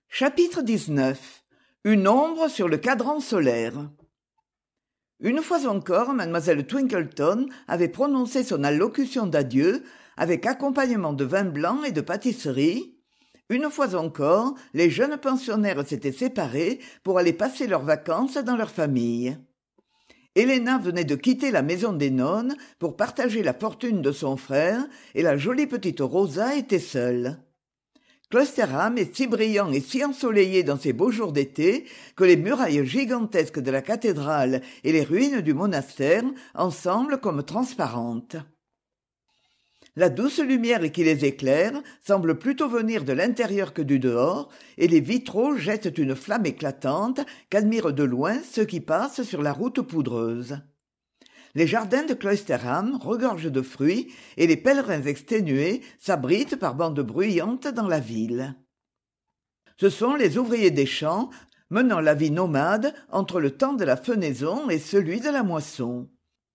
Chapitre 19. Une ombre sur le cadran solaire. Une fois encore, mademoiselle Twinkleton avait prononcé son allocution d'adieu avec accompagnement de vin blanc et de pâtisserie. Une fois encore, les jeunes pensionnaires s'étaient séparés pour aller passer leurs vacances dans leur famille. Héléna venait de quitter la maison des nonnes pour partager la fortune de son frère et la jolie petite Rosa était seule. Cloisterham est si brillant et si ensoleillé dans ces beaux jours d'été que les murailles gigantesques de la cathédrale et les ruines du monastère en semblent comme transparentes. La douce lumière qui les éclaire semble plutôt venir de l'intérieur que du dehors, et les vitraux jettent une flamme éclatante qu'admirent de loin ceux qui passent sur la route poudreuse. Les jardins de Cloisterham regorgent de fruits et les pèlerins exténués s'abritent par bandes bruyantes dans la ville. Ce sont les ouvriers des champs menant la vie nomade entre le temps de la fenaison et celui de la moisson.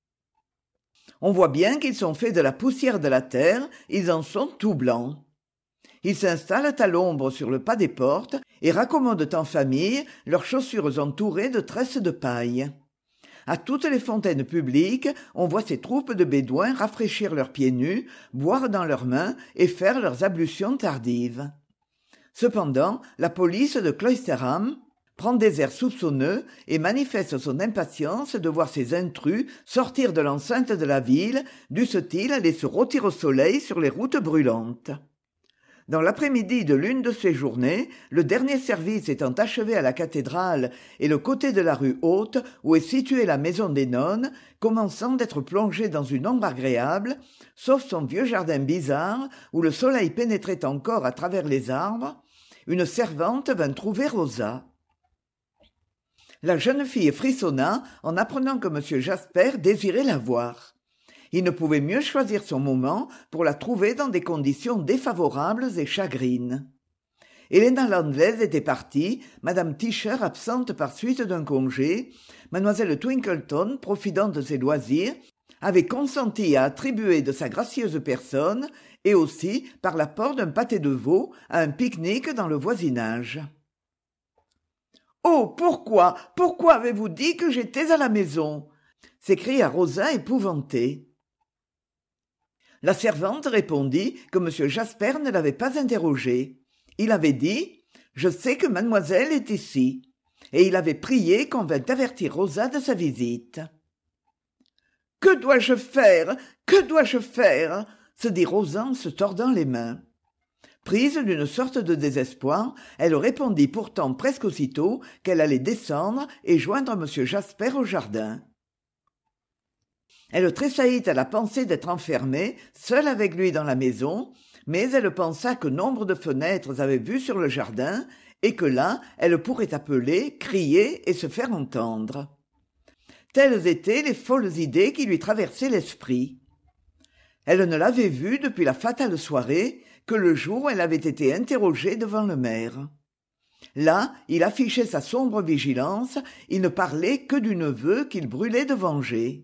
On voit bien qu'ils sont faits de la poussière de la terre, ils en sont tout blancs. Ils s'installent à l'ombre sur le pas des portes et raccommodent en famille leurs chaussures entourées de tresses de paille. À toutes les fontaines publiques, on voit ces troupes de bédouins rafraîchir leurs pieds nus, boire dans leurs mains et faire leurs ablutions tardives. Cependant, la police de Cloisterham prend des airs soupçonneux et manifeste son impatience de voir ces intrus sortir de l'enceinte de la ville, dussent-ils aller se rôtir au soleil sur les routes brûlantes. Dans l'après-midi de l'une de ces journées, le dernier service étant achevé à la cathédrale et le côté de la rue haute où est située la maison des nonnes, commençant d'être plongé dans une ombre agréable, sauf son vieux jardin bizarre où le soleil pénétrait encore à travers les arbres, une servante vint trouver Rosa. La jeune fille frissonna en apprenant que M. Jasper désirait la voir. Il ne pouvait mieux choisir son moment pour la trouver dans des conditions défavorables et chagrines. Héléna Landless était partie, madame Tischer absente par suite d'un congé, mademoiselle Twinkleton, profitant de ses loisirs, avait consenti à attribuer de sa gracieuse personne, et aussi par l'apport d'un pâté de veau, à un pique-nique dans le voisinage. « Oh, pourquoi avez-vous dit que j'étais à la maison ?» s'écria Rosa épouvantée. La servante répondit que M. Jasper ne l'avait pas interrogé. Il avait dit « Je sais que mademoiselle est ici » et il avait prié qu'on vînt avertir Rosa de sa visite. « Que dois-je faire ? Que dois-je faire ?» se dit Rosa en se tordant les mains. Prise d'une sorte de désespoir, elle répondit pourtant presque aussitôt qu'elle allait descendre et joindre M. Jasper au jardin. Elle tressaillit à la pensée d'être enfermée, seule avec lui dans la maison, mais elle pensa que nombre de fenêtres avaient vue sur le jardin, et que là, elle pourrait appeler, crier et se faire entendre. Telles étaient les folles idées qui lui traversaient l'esprit. Elle ne l'avait vu depuis la fatale soirée, que le jour où elle avait été interrogée devant le maire. Là, il affichait sa sombre vigilance, il ne parlait que du neveu qu'il brûlait de venger.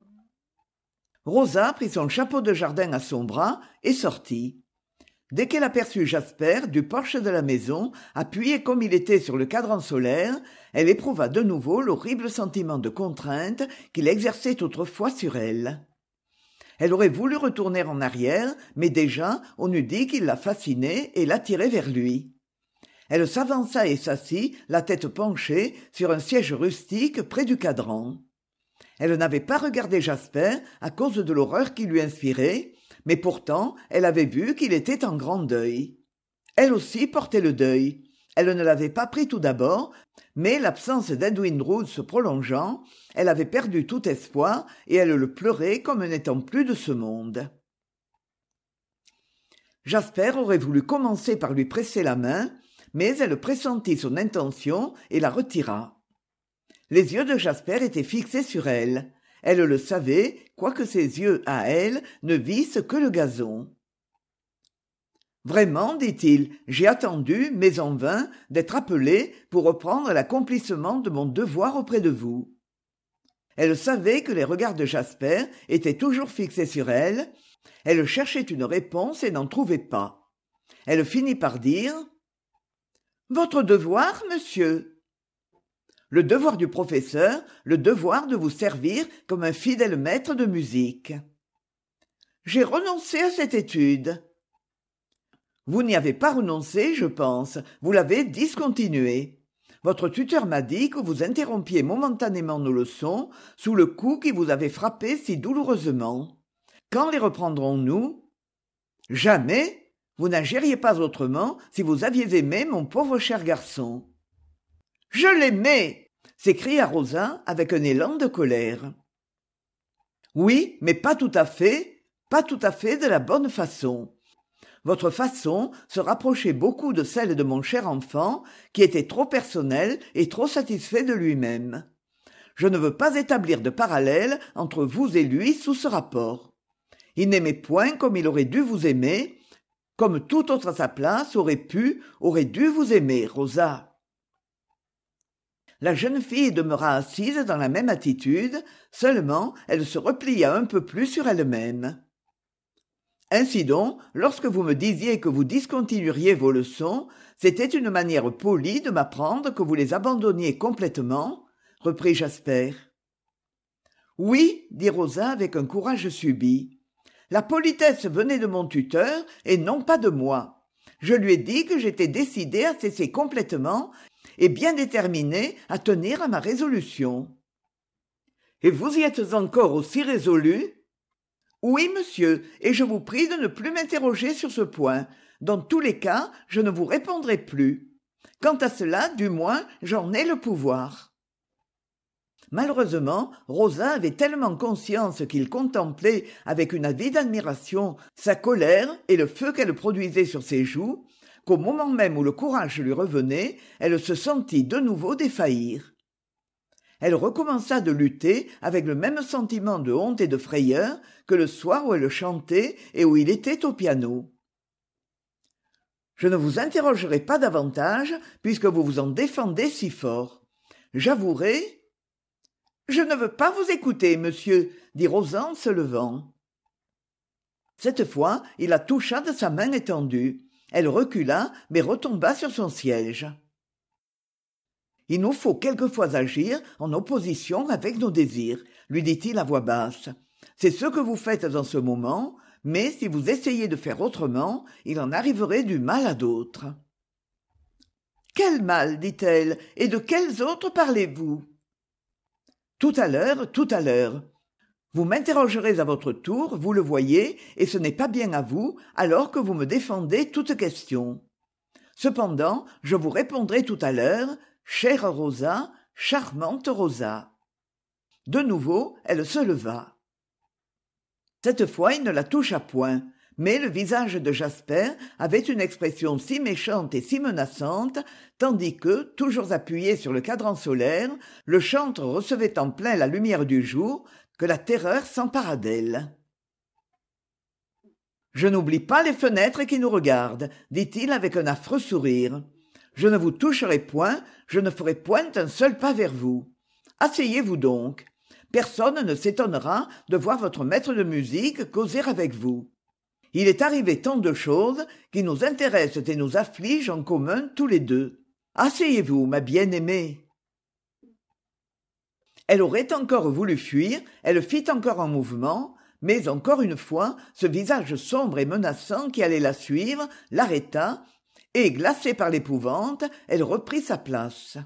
Rosa prit son chapeau de jardin à son bras et sortit. Dès qu'elle aperçut Jasper, du porche de la maison, appuyé comme il était sur le cadran solaire, elle éprouva de nouveau l'horrible sentiment de contrainte qu'il exerçait autrefois sur elle. Elle aurait voulu retourner en arrière, mais déjà on eût dit qu'il la fascinait et l'attirait vers lui. Elle s'avança et s'assit, la tête penchée, sur un siège rustique près du cadran. Elle n'avait pas regardé Jasper à cause de l'horreur qu'il lui inspirait, mais pourtant elle avait vu qu'il était en grand deuil. Elle aussi portait le deuil. Elle ne l'avait pas pris tout d'abord, mais l'absence d'Edwin Drood se prolongeant, elle avait perdu tout espoir et elle le pleurait comme n'étant plus de ce monde. Jasper aurait voulu commencer par lui presser la main, mais elle pressentit son intention et la retira. Les yeux de Jasper étaient fixés sur elle. Elle le savait, quoique ses yeux, à elle, ne vissent que le gazon. « Vraiment, dit-il, j'ai attendu, mais en vain, d'être appelé pour reprendre l'accomplissement de mon devoir auprès de vous. » Elle savait que les regards de Jasper étaient toujours fixés sur elle. Elle cherchait une réponse et n'en trouvait pas. Elle finit par dire Votre devoir, monsieur. Le devoir du professeur, le devoir de vous servir comme un fidèle maître de musique. J'ai renoncé à cette étude. Vous n'y avez pas renoncé, je pense, vous l'avez discontinuée. Votre tuteur m'a dit que vous interrompiez momentanément nos leçons sous le coup qui vous avait frappé si douloureusement. Quand les reprendrons-nous? Jamais. Vous n'agiriez pas autrement si vous aviez aimé mon pauvre cher garçon. Je l'aimais, s'écria Rosa avec un élan de colère. Oui, mais pas tout à fait de la bonne façon. Votre façon se rapprochait beaucoup de celle de mon cher enfant, qui était trop personnel et trop satisfait de lui-même. Je ne veux pas établir de parallèle entre vous et lui sous ce rapport. Il n'aimait point comme il aurait dû vous aimer, comme tout autre à sa place aurait dû vous aimer, Rosa. La jeune fille demeura assise dans la même attitude, seulement elle se replia un peu plus sur elle-même. Ainsi donc, lorsque vous me disiez que vous discontinueriez vos leçons, c'était une manière polie de m'apprendre que vous les abandonniez complètement, reprit Jasper. Oui, dit Rosa avec un courage subit. La politesse venait de mon tuteur et non pas de moi. Je lui ai dit que j'étais décidée à cesser complètement et bien déterminée à tenir à ma résolution. Et vous y êtes encore aussi résolu? Oui, monsieur, et je vous prie de ne plus m'interroger sur ce point. Dans tous les cas, je ne vous répondrai plus. Quant à cela, du moins, j'en ai le pouvoir. Malheureusement, Rosa avait tellement conscience qu'il contemplait avec une avide admiration sa colère et le feu qu'elle produisait sur ses joues, qu'au moment même où le courage lui revenait, elle se sentit de nouveau défaillir. Elle recommença de lutter avec le même sentiment de honte et de frayeur que le soir où elle chantait et où il était au piano. Je ne vous interrogerai pas davantage puisque vous vous en défendez si fort. J'avouerai... Je ne veux pas vous écouter, monsieur, dit Rosa en se levant. Cette fois, il la toucha de sa main étendue. Elle recula, mais retomba sur son siège. Il nous faut quelquefois agir en opposition avec nos désirs, lui dit-il à voix basse. C'est ce que vous faites en ce moment, mais si vous essayez de faire autrement, il en arriverait du mal à d'autres. Quel mal, dit-elle, et de quels autres parlez-vous? Tout à l'heure. Vous m'interrogerez à votre tour, vous le voyez, et ce n'est pas bien à vous, alors que vous me défendez toute question. Cependant, je vous répondrai tout à l'heure, chère Rosa, charmante Rosa. De nouveau, elle se leva. Cette fois, il ne la toucha point, mais le visage de Jasper avait une expression si méchante et si menaçante, tandis que, toujours appuyé sur le cadran solaire, le chantre recevait en plein la lumière du jour, que la terreur s'empara d'elle. « Je n'oublie pas les fenêtres qui nous regardent, dit-il avec un affreux sourire. Je ne vous toucherai point, je ne ferai point un seul pas vers vous. Asseyez-vous donc. Personne ne s'étonnera de voir votre maître de musique causer avec vous. Il est arrivé tant de choses qui nous intéressent et nous affligent en commun tous les deux. Asseyez-vous, ma bien-aimée. » Elle aurait encore voulu fuir, elle fit encore un mouvement, mais encore une fois, ce visage sombre et menaçant qui allait la suivre l'arrêta, et, glacée par l'épouvante, elle reprit sa place.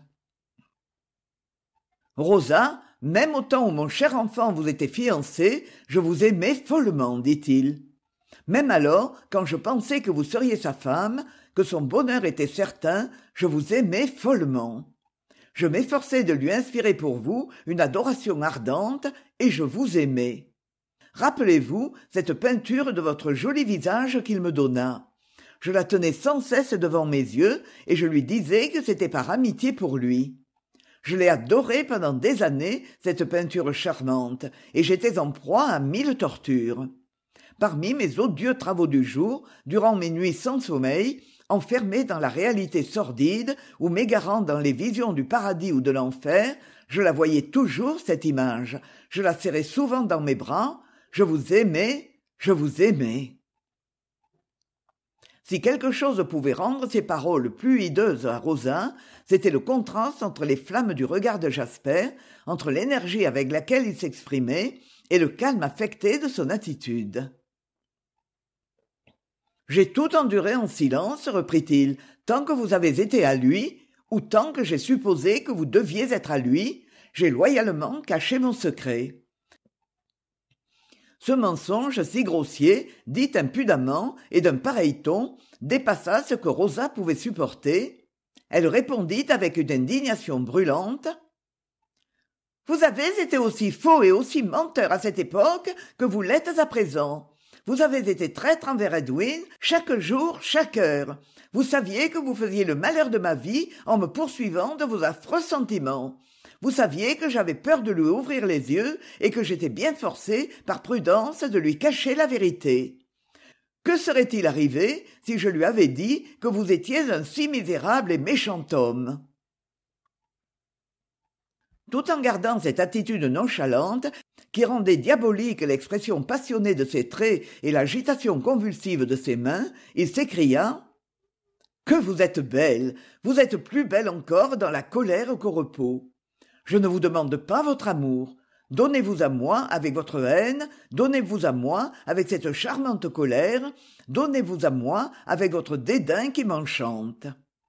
« Rosa, même au temps où mon cher enfant vous était fiancé, je vous aimais follement, dit-il. Même alors, quand je pensais que vous seriez sa femme, que son bonheur était certain, je vous aimais follement. Je m'efforçais de lui inspirer pour vous une adoration ardente, et je vous aimais. Rappelez-vous cette peinture de votre joli visage qu'il me donna. Je la tenais sans cesse devant mes yeux, et je lui disais que c'était par amitié pour lui. Je l'ai adorée pendant des années, cette peinture charmante, et j'étais en proie à 1000 tortures. Parmi mes odieux travaux du jour, durant mes nuits sans sommeil, enfermé dans la réalité sordide ou m'égarant dans les visions du paradis ou de l'enfer, je la voyais toujours, cette image. Je la serrais souvent dans mes bras. Je vous aimais, je vous aimais. Si quelque chose pouvait rendre ces paroles plus hideuses à Rosa, c'était le contraste entre les flammes du regard de Jasper, entre l'énergie avec laquelle il s'exprimait, et le calme affecté de son attitude. « J'ai tout enduré en silence, reprit-il, tant que vous avez été à lui, ou tant que j'ai supposé que vous deviez être à lui, j'ai loyalement caché mon secret. » Ce mensonge si grossier, dit impudemment et d'un pareil ton, dépassa ce que Rosa pouvait supporter. Elle répondit avec une indignation brûlante. « Vous avez été aussi faux et aussi menteur à cette époque que vous l'êtes à présent. Vous avez été traître envers Edwin, chaque jour, chaque heure. Vous saviez que vous faisiez le malheur de ma vie en me poursuivant de vos affreux sentiments. Vous saviez que j'avais peur de lui ouvrir les yeux et que j'étais bien forcé, par prudence, de lui cacher la vérité. Que serait-il arrivé si je lui avais dit que vous étiez un si misérable et méchant homme ?» Tout en gardant cette attitude nonchalante, qui rendait diabolique l'expression passionnée de ses traits et l'agitation convulsive de ses mains, il s'écria « Que vous êtes belle! Vous êtes plus belle encore dans la colère qu'au repos. Je ne vous demande pas votre amour. Donnez-vous à moi avec votre haine, donnez-vous à moi avec cette charmante colère, donnez-vous à moi avec votre dédain qui m'enchante. »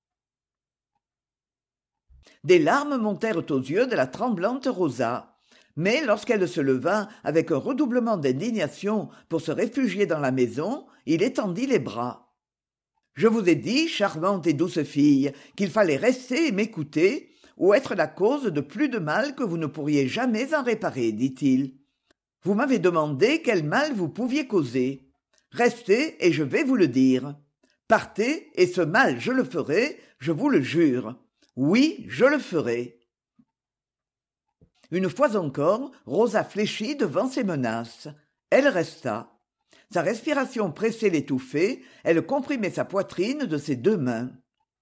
Des larmes montèrent aux yeux de la tremblante Rosa, mais lorsqu'elle se leva avec un redoublement d'indignation pour se réfugier dans la maison, il étendit les bras. « Je vous ai dit, charmante et douce fille, qu'il fallait rester et m'écouter, ou être la cause de plus de mal que vous ne pourriez jamais en réparer, dit-il. Vous m'avez demandé quel mal vous pouviez causer. Restez et je vais vous le dire. Partez et ce mal je le ferai, je vous le jure. Oui, je le ferai. » Une fois encore, Rosa fléchit devant ces menaces. Elle resta. Sa respiration pressait l'étouffer, elle comprimait sa poitrine de ses deux mains.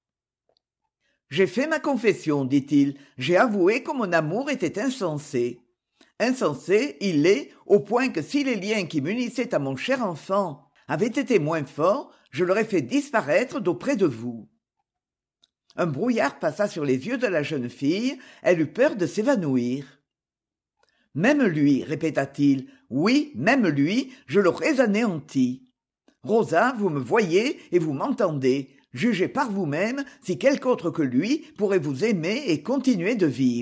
« J'ai fait ma confession, dit-il, j'ai avoué que mon amour était insensé. Insensé, il l'est, au point que si les liens qui m'unissaient à mon cher enfant avaient été moins forts, je l'aurais fait disparaître d'auprès de vous. » Un brouillard passa sur les yeux de la jeune fille, elle eut peur de s'évanouir. « Même lui, répéta-t-il, oui, même lui, je l'aurais anéanti. Rosa, vous me voyez et vous m'entendez. Jugez par vous-même si quelque autre que lui pourrait vous aimer et continuer de vivre. »«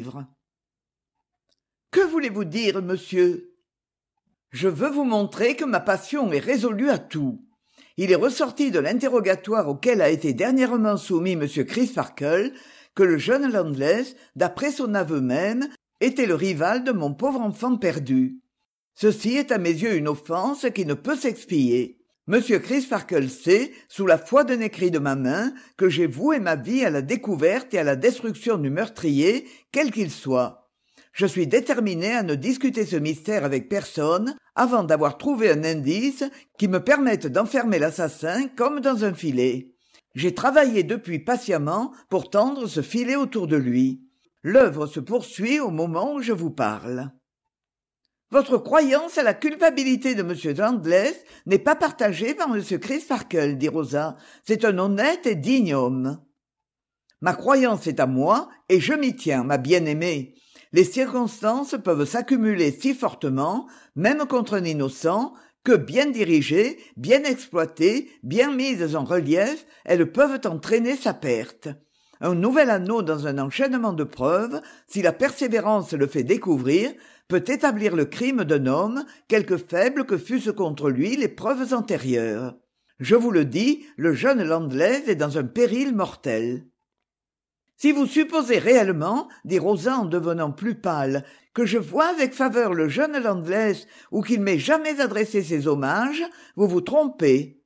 Que voulez-vous dire, monsieur ? » ?»« Je veux vous montrer que ma passion est résolue à tout. Il est ressorti de l'interrogatoire auquel a été dernièrement soumis M. Crisparkle que le jeune Landless, d'après son aveu même, était le rival de mon pauvre enfant perdu. Ceci est à mes yeux une offense qui ne peut s'expier. Monsieur Crisparkle sait, sous la foi d'un écrit de ma main, que j'ai voué ma vie à la découverte et à la destruction du meurtrier, quel qu'il soit. Je suis déterminé à ne discuter ce mystère avec personne avant d'avoir trouvé un indice qui me permette d'enfermer l'assassin comme dans un filet. J'ai travaillé depuis patiemment pour tendre ce filet autour de lui. L'œuvre se poursuit au moment où je vous parle. Votre croyance à la culpabilité de M. Landless n'est pas partagée par M. Crisparkle, dit Rosa. C'est un honnête et digne homme. Ma croyance est à moi, et je m'y tiens, ma bien-aimée. Les circonstances peuvent s'accumuler si fortement, même contre un innocent, que bien dirigées, bien exploitées, bien mises en relief, elles peuvent entraîner sa perte. Un nouvel anneau dans un enchaînement de preuves, si la persévérance le fait découvrir, peut établir le crime d'un homme, quelque faibles que fussent contre lui les preuves antérieures. Je vous le dis, le jeune Landless est dans un péril mortel. Si vous supposez réellement, dit Rosa en devenant plus pâle, que je vois avec faveur le jeune Landless ou qu'il m'ait jamais adressé ses hommages, vous vous trompez.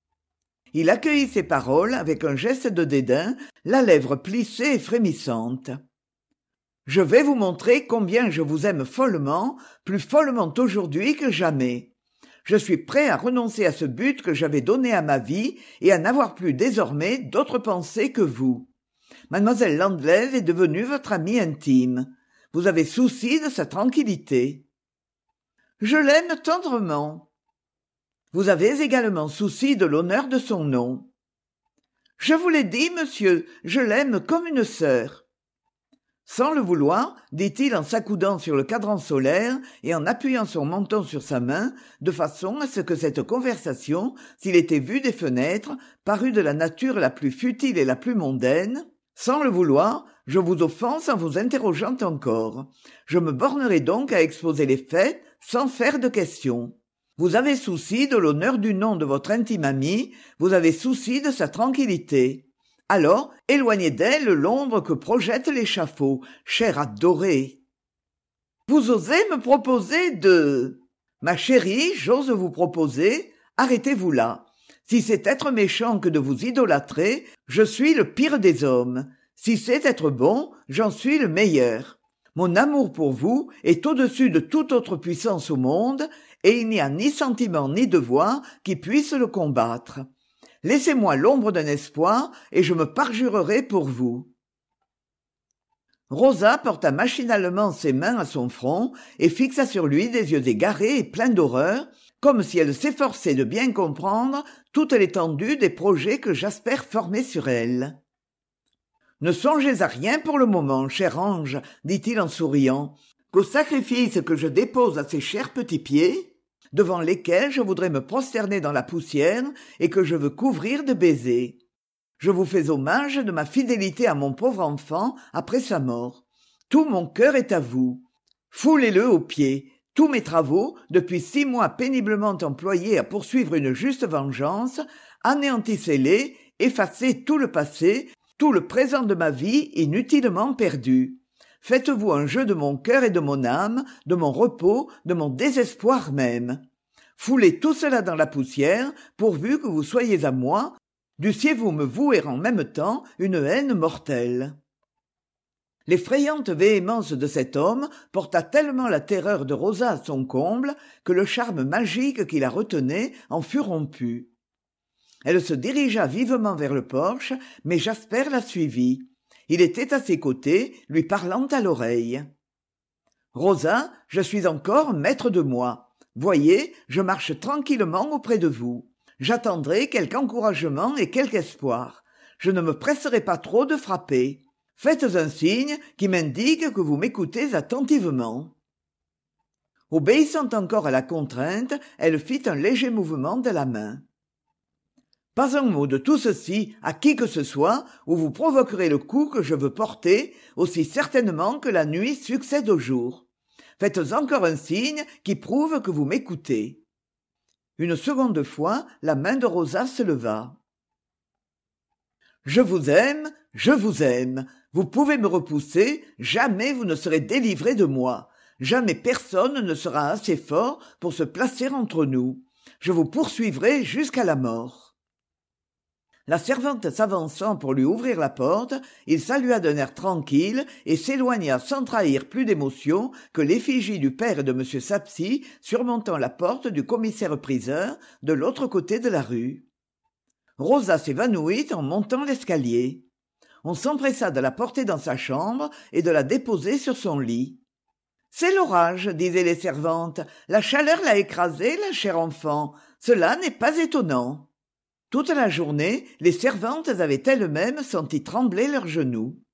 Il accueillit ces paroles avec un geste de dédain, la lèvre plissée et frémissante. Je vais vous montrer combien je vous aime follement, plus follement aujourd'hui que jamais. Je suis prêt à renoncer à ce but que j'avais donné à ma vie et à n'avoir plus désormais d'autre pensée que vous. Mademoiselle Landless est devenue votre amie intime. Vous avez souci de sa tranquillité. Je l'aime tendrement. Vous avez également souci de l'honneur de son nom. Je vous l'ai dit, monsieur, je l'aime comme une sœur. Sans le vouloir, dit-il en s'accoudant sur le cadran solaire et en appuyant son menton sur sa main, de façon à ce que cette conversation, s'il était vu des fenêtres, parût de la nature la plus futile et la plus mondaine. Sans le vouloir, je vous offense en vous interrogeant encore. Je me bornerai donc à exposer les faits sans faire de questions. Vous avez souci de l'honneur du nom de votre intime amie, vous avez souci de sa tranquillité. Alors, éloignez d'elle l'ombre que projette l'échafaud, chère adorée. Vous osez me proposer de... Ma chérie, j'ose vous proposer, arrêtez-vous là. Si c'est être méchant que de vous idolâtrer, je suis le pire des hommes. Si c'est être bon, j'en suis le meilleur. Mon amour pour vous est au-dessus de toute autre puissance au monde, et il n'y a ni sentiment ni devoir qui puisse le combattre. Laissez-moi l'ombre d'un espoir, et je me parjurerai pour vous. Rosa porta machinalement ses mains à son front et fixa sur lui des yeux égarés et pleins d'horreur, comme si elle s'efforçait de bien comprendre toute l'étendue des projets que Jasper formait sur elle. « Ne songez à rien pour le moment, cher ange, dit-il en souriant, qu'au sacrifice que je dépose à ces chers petits pieds, devant lesquels je voudrais me prosterner dans la poussière et que je veux couvrir de baisers. Je vous fais hommage de ma fidélité à mon pauvre enfant après sa mort. Tout mon cœur est à vous. Foulez-le aux pieds. Tous mes travaux, depuis 6 mois péniblement employés à poursuivre une juste vengeance, anéantissez-les, effacez tout le passé, tout le présent de ma vie inutilement perdu. Faites-vous un jeu de mon cœur et de mon âme, de mon repos, de mon désespoir même. Foulez tout cela dans la poussière, pourvu que vous soyez à moi, dussiez-vous me vouer en même temps une haine mortelle. » L'effrayante véhémence de cet homme porta tellement la terreur de Rosa à son comble que le charme magique qui la retenait en fut rompu. Elle se dirigea vivement vers le porche, mais Jasper la suivit. Il était à ses côtés, lui parlant à l'oreille. « Rosa, je suis encore maître de moi. Voyez, je marche tranquillement auprès de vous. J'attendrai quelque encouragement et quelque espoir. Je ne me presserai pas trop de frapper. Faites un signe qui m'indique que vous m'écoutez attentivement. » Obéissant encore à la contrainte, elle fit un léger mouvement de la main. « Pas un mot de tout ceci à qui que ce soit, ou vous provoquerez le coup que je veux porter, aussi certainement que la nuit succède au jour. Faites encore un signe qui prouve que vous m'écoutez. » Une seconde fois, la main de Rosa se leva. « Je vous aime, je vous aime. Vous pouvez me repousser, jamais vous ne serez délivré de moi. Jamais personne ne sera assez fort pour se placer entre nous. Je vous poursuivrai jusqu'à la mort. » La servante s'avançant pour lui ouvrir la porte, il salua d'un air tranquille et s'éloigna sans trahir plus d'émotion que l'effigie du père et de M. Sapsy surmontant la porte du commissaire-priseur de l'autre côté de la rue. Rosa s'évanouit en montant l'escalier. On s'empressa de la porter dans sa chambre et de la déposer sur son lit. « C'est l'orage, disaient les servantes. La chaleur l'a écrasée, la chère enfant. Cela n'est pas étonnant. » Toute la journée, les servantes avaient elles-mêmes senti trembler leurs genoux.